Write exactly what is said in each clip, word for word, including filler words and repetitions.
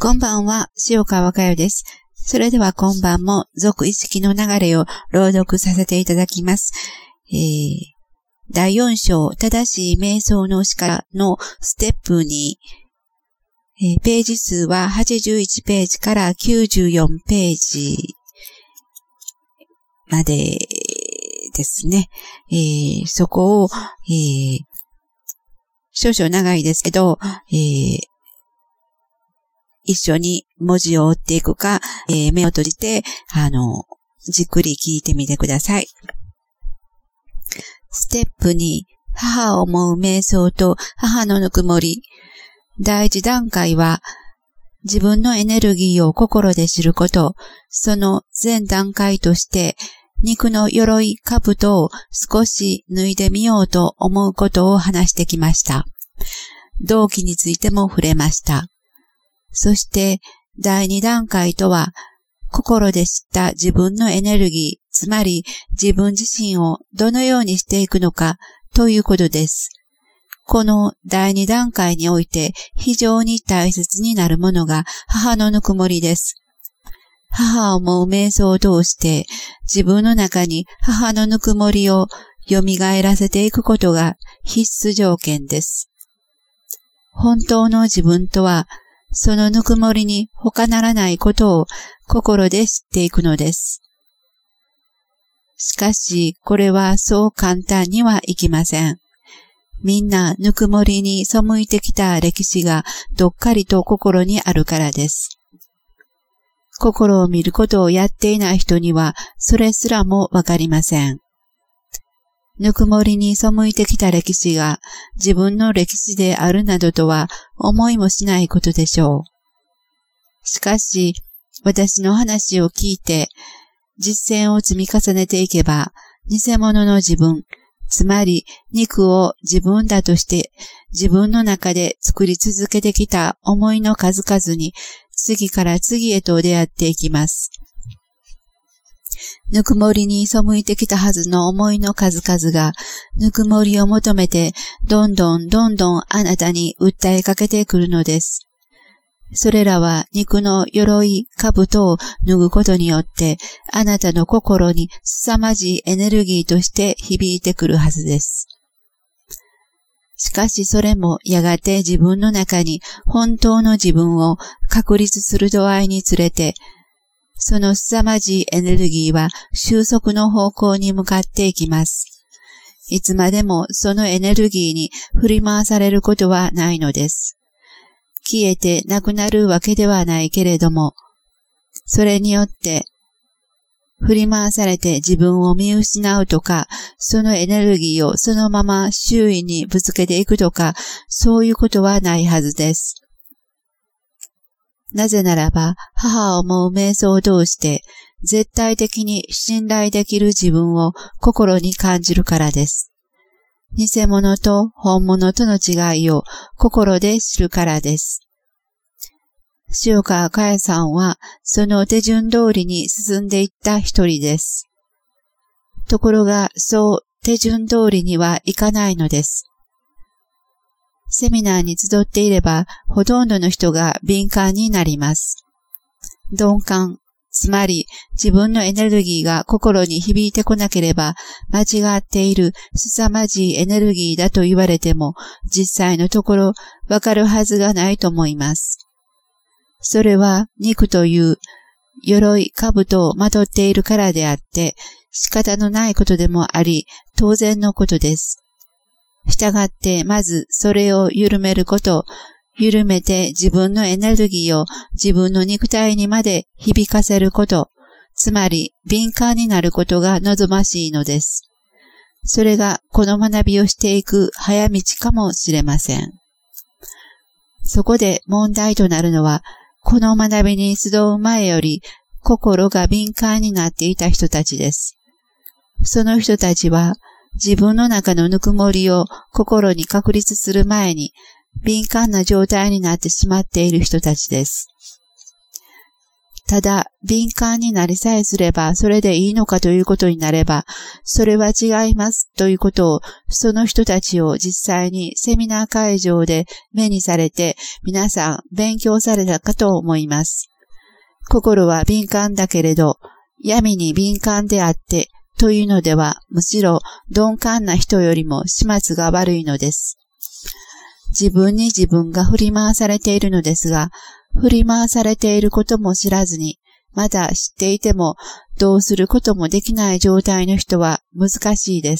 こんばんは、塩川佳代です。それでは今晩も続意識の流れを朗読させていただきます。えー、だいよん章、正しい瞑想の仕方のステップに、えー、ページ数ははちじゅういちページからきゅうじゅうよんページまでですね。えー、そこを、えー、少々長いですけど、えー一緒に文字を追っていくか、えー、目を閉じて、あの、じっくり聞いてみてください。ステップに、母を思う瞑想と母のぬくもり。第一段階は、自分のエネルギーを心で知ること、その前段階として、肉の鎧、兜を少し脱いでみようと思うことを話してきました。動機についても触れました。そして、第二段階とは、心で知った自分のエネルギー、つまり自分自身をどのようにしていくのかということです。この第二段階において非常に大切になるものが母のぬくもりです。母を思う瞑想を通して自分の中に母のぬくもりを蘇らせていくことが必須条件です。本当の自分とは、そのぬくもりに他ならないことを心で知っていくのです。しかし、これはそう簡単にはいきません。みんなぬくもりに背いてきた歴史がどっかりと心にあるからです。心を見ることをやっていない人には、それすらもわかりません。ぬくもりに背いてきた歴史が自分の歴史であるなどとは思いもしないことでしょう。しかし、私の話を聞いて実践を積み重ねていけば、偽物の自分、つまり肉を自分だとして自分の中で作り続けてきた思いの数々に次から次へと出会っていきます。ぬくもりに背いてきたはずの思いの数々が、ぬくもりを求めて、どんどんどんどんあなたに訴えかけてくるのです。それらは肉の鎧、兜を脱ぐことによって、あなたの心に凄まじいエネルギーとして響いてくるはずです。しかしそれもやがて自分の中に本当の自分を確立する度合いにつれて、その凄まじいエネルギーは収束の方向に向かっていきます。いつまでもそのエネルギーに振り回されることはないのです。消えてなくなるわけではないけれども、それによって振り回されて自分を見失うとか、そのエネルギーをそのまま周囲にぶつけていくとか、そういうことはないはずです。なぜならば、母を思う瞑想を通して、絶対的に信頼できる自分を心に感じるからです。偽物と本物との違いを心で知るからです。塩川佳代さんは、その手順通りに進んでいった一人です。ところが、そう手順通りにはいかないのです。セミナーに集っていれば、ほとんどの人が敏感になります。鈍感、つまり自分のエネルギーが心に響いてこなければ、間違っている凄まじいエネルギーだと言われても、実際のところわかるはずがないと思います。それは肉という鎧、兜をまとっているからであって、仕方のないことでもあり、当然のことです。したがって、まずそれを緩めること、緩めて自分のエネルギーを自分の肉体にまで響かせること、つまり敏感になることが望ましいのです。それがこの学びをしていく早道かもしれません。そこで問題となるのは、この学びに集う前より心が敏感になっていた人たちです。その人たちは、自分の中のぬくもりを心に確立する前に敏感な状態になってしまっている人たちです。 ただ敏感になりさえすればそれでいいのかということになれば、それは違いますということを、その人たちを実際にセミナー会場で目にされて皆さん勉強されたかと思います。心は敏感だけれど、闇に敏感であってというのでは、むしろ鈍感な人よりも始末が悪いのです。自分に自分が振り回されているのですが、振り回されていることも知らずに、まだ知っていてもどうすることもできない状態の人は難しいです。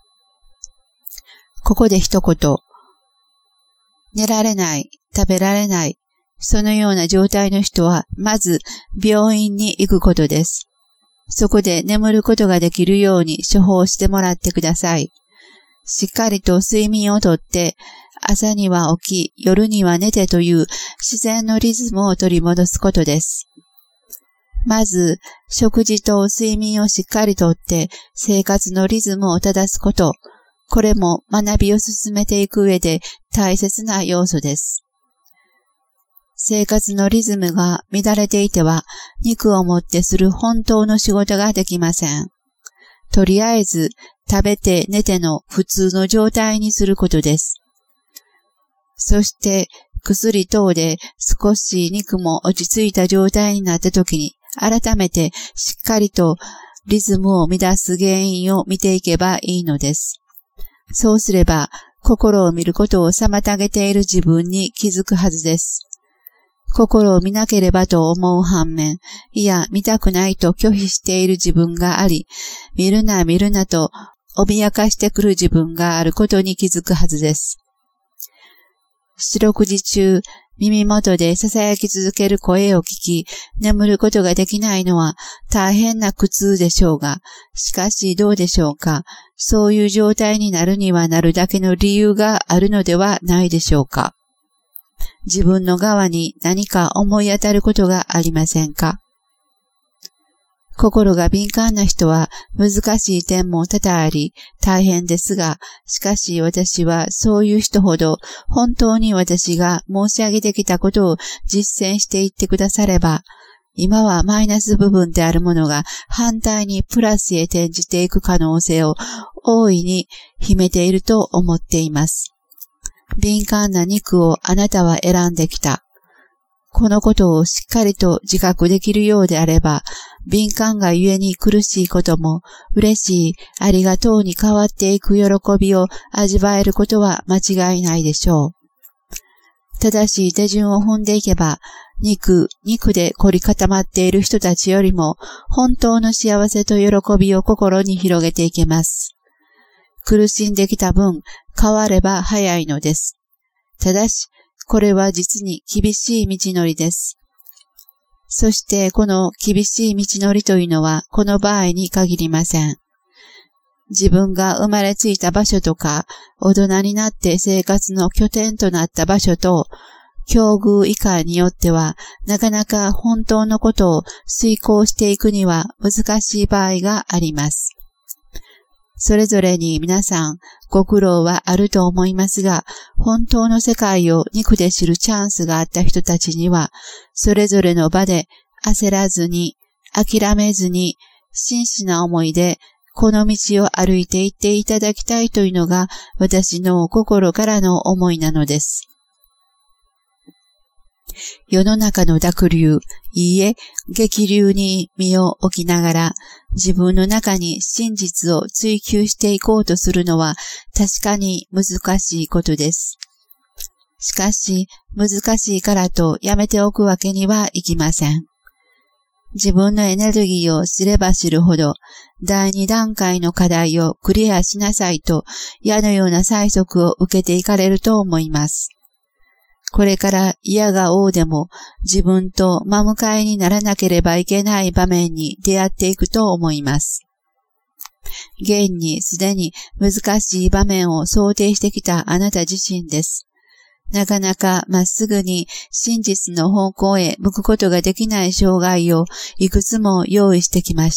ここで一言、寝られない、食べられない、そのような状態の人は、まず病院に行くことです。そこで眠ることができるように処方してもらってください。しっかりと睡眠をとって、朝には起き、夜には寝てという自然のリズムを取り戻すことです。まず、食事と睡眠をしっかりとって生活のリズムを正すこと。これも学びを進めていく上で大切な要素です。生活のリズムが乱れていては、肉をもってする本当の仕事ができません。とりあえず、食べて寝ての普通の状態にすることです。そして、薬等で少し肉も落ち着いた状態になった時に、改めてしっかりとリズムを乱す原因を見ていけばいいのです。そうすれば、心を見ることを妨げている自分に気づくはずです。心を見なければと思う反面、いや、見たくないと拒否している自分があり、見るな見るなと脅かしてくる自分があることに気づくはずです。四六時中、耳元で囁き続ける声を聞き、眠ることができないのは大変な苦痛でしょうが、しかしどうでしょうか。そういう状態になるにはなるだけの理由があるのではないでしょうか。自分の側に何か思い当たることがありませんか。心が敏感な人は難しい点も多々あり大変ですが、しかし私はそういう人ほど本当に私が申し上げてきたことを実践していってくだされば、今はマイナス部分であるものが反対にプラスへ転じていく可能性を大いに秘めていると思っています。敏感な肉をあなたは選んできた。このことをしっかりと自覚できるようであれば、敏感がゆえに苦しいことも、嬉しい、ありがとうに変わっていく喜びを味わえることは間違いないでしょう。正しい手順を踏んでいけば、肉、肉で凝り固まっている人たちよりも、本当の幸せと喜びを心に広げていけます。苦しんできた分、変われば早いのです。ただし、これは実に厳しい道のりです。そしてこの厳しい道のりというのはこの場合に限りません。自分が生まれついた場所とか、大人になって生活の拠点となった場所と、境遇以下によっては、なかなか本当のことを遂行していくには難しい場合があります。それぞれに皆さんご苦労はあると思いますが、本当の世界を肉で知るチャンスがあった人たちには、それぞれの場で焦らずに、諦めずに、真摯な思いで、この道を歩いていっていただきたいというのが私の心からの思いなのです。世の中の濁流、いいえ、激流に身を置きながら、自分の中に真実を追求していこうとするのは確かに難しいことです。しかし、難しいからとやめておくわけにはいきません。自分のエネルギーを知れば知るほど、第二段階の課題をクリアしなさいと、矢のような催促を受けていかれると思います。これから嫌が応でも自分と真向かいにならなければいけない場面に出会っていくと思います。現にすでに難しい場面を想定してきたあなた自身です。なかなかまっすぐに真実の方向へ向くことができない障害をいくつも用意してきました。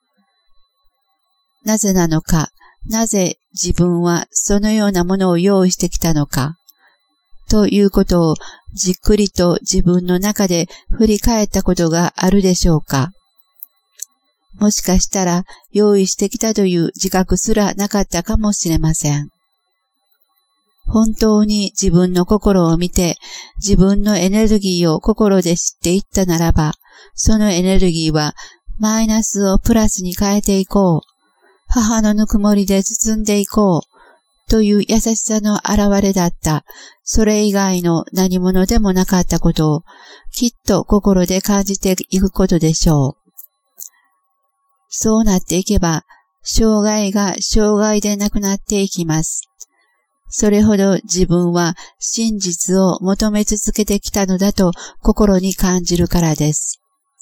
なぜなのか、なぜ自分はそのようなものを用意してきたのか。 ということをじっくりと自分の中で振り返ったことがあるでしょうか。もしかしたら用意してきたという自覚すらなかったかもしれません。本当に自分の心を見て自分のエネルギーを心で知っていったならば、そのエネルギーはマイナスをプラスに変えていこう。母のぬくもりで包んでいこう。という優しさの表れだった。それ以外の何者でもなかったことをきっと心で感じていくことでしょう。そうなっていけば、障害が障害でなくなっていきます。それほど自分は真実を求め続けてきたのだと心に感じるからです。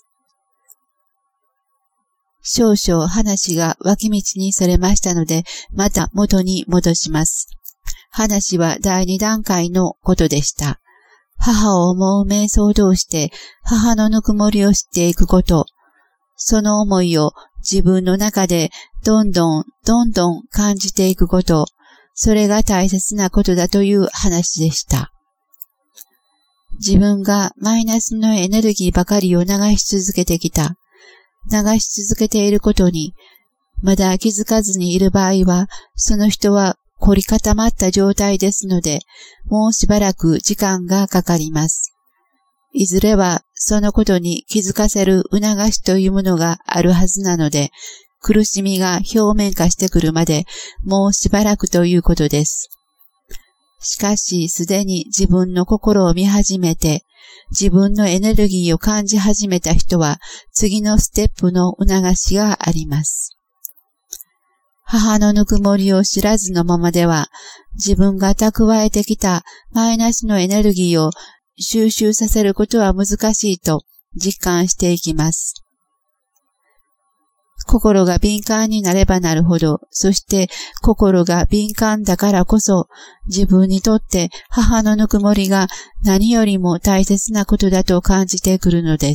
少々話が脇道にそれましたので、また元に戻します。話は第二段階のことでした。母を思う瞑想を通して母のぬくもりを知っていくこと。その思いを自分の中でどんどんどんどん感じていくこと。それが大切なことだという話でした。自分がマイナスのエネルギーばかりを流し続けてきた。流し続けていることに、まだ気づかずにいる場合は、その人は凝り固まった状態ですので、もうしばらく時間がかかります。いずれはそのことに気づかせる促しというものがあるはずなので、苦しみが表面化してくるまでもうしばらくということです。しかしすでに自分の心を見始めて、自分のエネルギーを感じ始めた人は次のステップの促しがあります。母のぬくもりを知らずのままでは、自分が蓄えてきたマイナスのエネルギーを収集させることは難しいと実感していきます。心が敏感になればなるほど、そして心が敏感だからこそ、自分にとって母のぬくもりが何よりも大切なことだと感じてくるのです。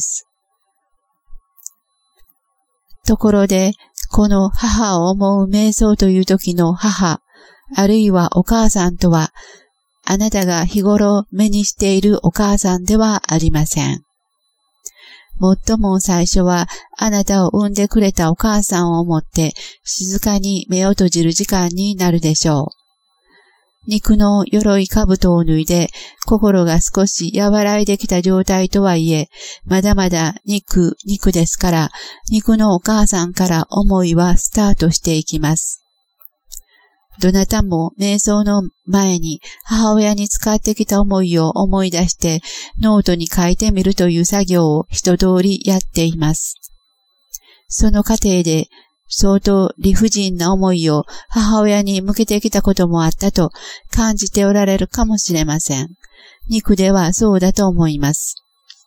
ところで、この母を思う瞑想という時の母、あるいはお母さんとは、あなたが日頃目にしているお母さんではありません。もっとも最初はあなたを産んでくれたお母さんを思って静かに目を閉じる時間になるでしょう。肉の鎧兜を脱いで心が少し和らいできた状態とはいえ、まだまだ肉、肉ですから、肉のお母さんから思いはスタートしていきます。どなたも瞑想の前に母親に使ってきた思いを思い出してノートに書いてみるという作業を一通りやっています。その過程で相当理不尽な思いを母親に向けてきたこともあったと感じておられるかもしれません。肉ではそうだと思います。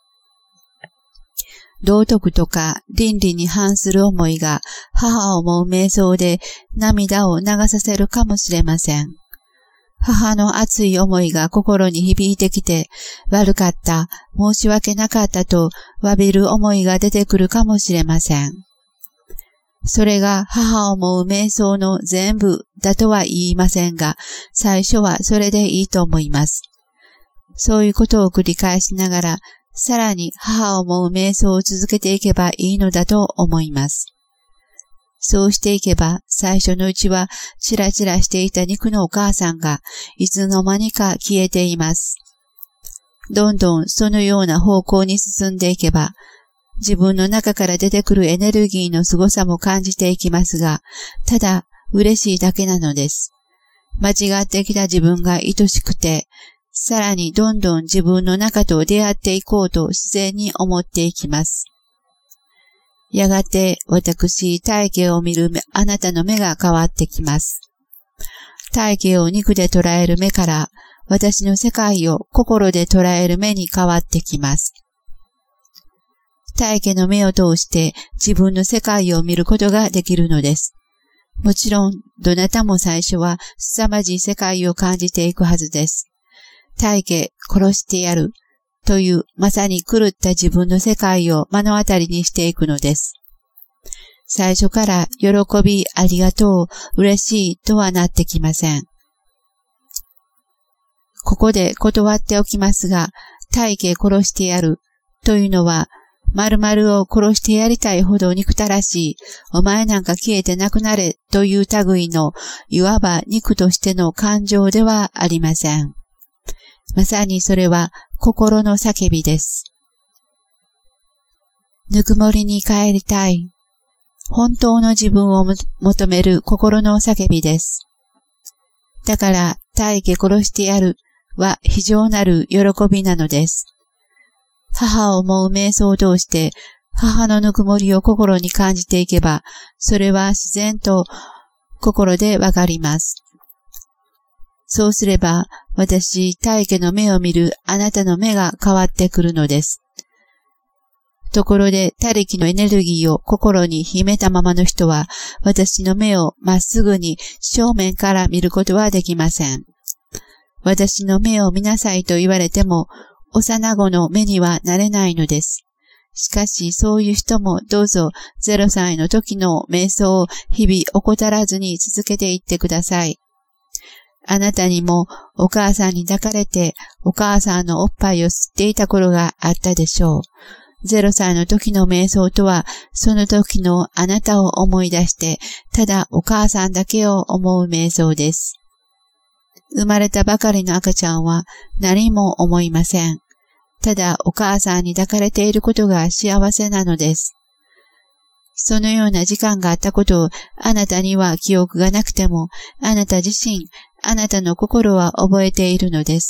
道徳とか倫理に反する思いが母を思う瞑想で涙を流させるかもしれません。母の熱い思いが心に響いてきて、悪かった、申し訳なかったと詫びる思いが出てくるかもしれません。それが母を思う瞑想の全部だとは言いませんが、最初はそれでいいと思います。そういうことを繰り返しながら、さらに母を思う瞑想を続けていけばいいのだと思います。そうしていけば、最初のうちはチラチラしていた肉のお母さんがいつの間にか消えています。どんどんそのような方向に進んでいけば、自分の中から出てくるエネルギーの凄さも感じていきますが、ただ嬉しいだけなのです。間違ってきた自分が愛しくて、さらにどんどん自分の中と出会っていこうと自然に思っていきます。やがて私、体型を見るあなたの目が変わってきます。体型を肉で捉える目から、私の世界を心で捉える目に変わってきます。体型の目を通して自分の世界を見ることができるのです。もちろん、どなたも最初は凄まじい世界を感じていくはずです。体型殺してやるというまさに狂った自分の世界を目の当たりにしていくのです。最初から喜び、ありがとう、嬉しいとはなってきません。 ここで断っておきますが、大家殺してやるというのは、〇〇を殺してやりたいほど憎たらしい、お前なんか消えてなくなれという類の、いわば肉としての感情ではありません。まさにそれは心の叫びです。ぬくもりに帰りたい。本当の自分を求める心の叫びです。だから、大家殺してやるは非常なる喜びなのです。母を思う瞑想を通して、母のぬくもりを心に感じていけば、それは自然と心でわかります。そうすれば、私、大家の目を見るあなたの目が変わってくるのです。ところで、他力のエネルギーを心に秘めたままの人は、私の目をまっすぐに正面から見ることはできません。私の目を見なさいと言われても、幼子の目にはなれないのです。しかし、そういう人もどうぞゼロさいの時の瞑想を日々怠らずに続けていってください。あなたにもお母さんに抱かれてお母さんのおっぱいを吸っていた頃があったでしょう。ゼロさいの時の瞑想とは、その時のあなたを思い出して、ただお母さんだけを思う瞑想です。生まれたばかりの赤ちゃんは何も思いません。ただお母さんに抱かれていることが幸せなのです。そのような時間があったことをあなたには記憶がなくても、あなた自身、あなたの心は覚えているのです。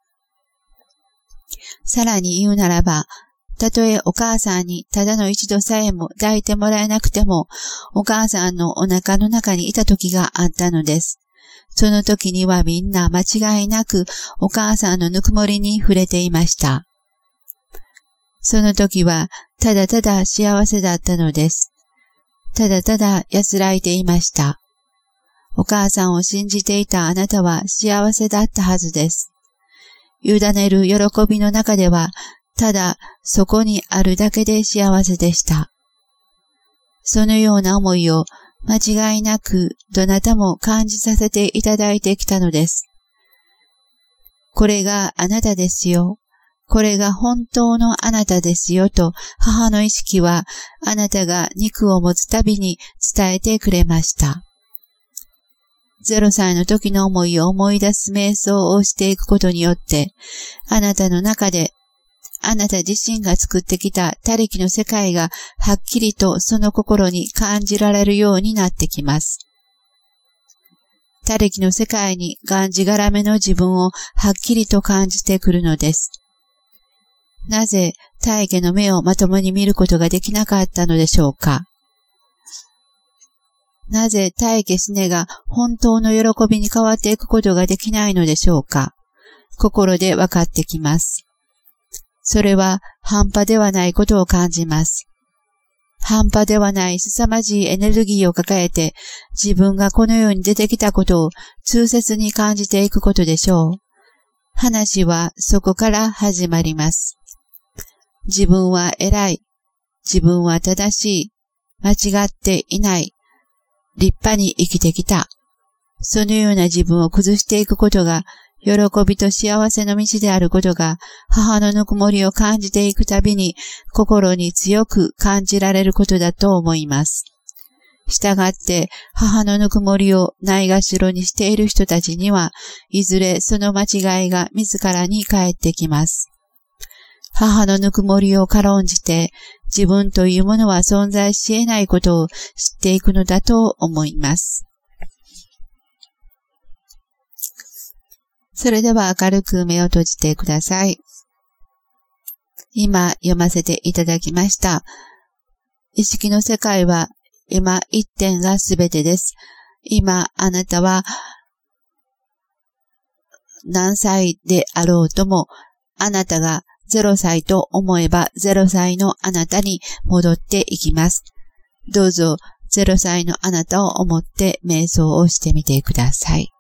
さらに言うならば、たとえお母さんにただの一度さえも抱いてもらえなくても、お母さんのお腹の中にいた時があったのです。その時にはみんな間違いなくお母さんのぬくもりに触れていました。その時はただただ幸せだったのです。ただただ安らいでいました。お母さんを信じていたあなたは幸せだったはずです。委ねる喜びの中では、ただそこにあるだけで幸せでした。そのような思いを間違いなくどなたも感じさせていただいてきたのです。これがあなたですよ。これが本当のあなたですよと母の意識はあなたが肉を持つたびに伝えてくれました。ゼロさいの時の思いを思い出す瞑想をしていくことによって、あなたの中であなた自身が作ってきた他力の世界がはっきりとその心に感じられるようになってきます。他力の世界にがんじがらめの自分をはっきりと感じてくるのです。なぜ大家の目をまともに見ることができなかったのでしょうか。なぜ大家すねが本当の喜びに変わっていくことができないのでしょうか。心で分かってきます。それは半端ではないことを感じます。半端ではない凄まじいエネルギーを抱えて自分がこの世に出てきたことを痛切に感じていくことでしょう。話はそこから始まります。自分は偉い。自分は正しい。間違っていない。立派に生きてきた。そのような自分を崩していくことが喜びと幸せの道であることが、母のぬくもりを感じていくたびに、心に強く感じられることだと思います。したがって、母のぬくもりをないがしろにしている人たちには、いずれその間違いが自らに返ってきます。母のぬくもりを軽んじて、自分というものは存在し得ないことを知っていくのだと思います。それでは明るく目を閉じてください。今読ませていただきました。意識の世界は今一点がすべてです。今あなたは何歳であろうとも、あなたがゼロさいと思えばゼロさいのあなたに戻っていきます。どうぞゼロさいのあなたを思って瞑想をしてみてください。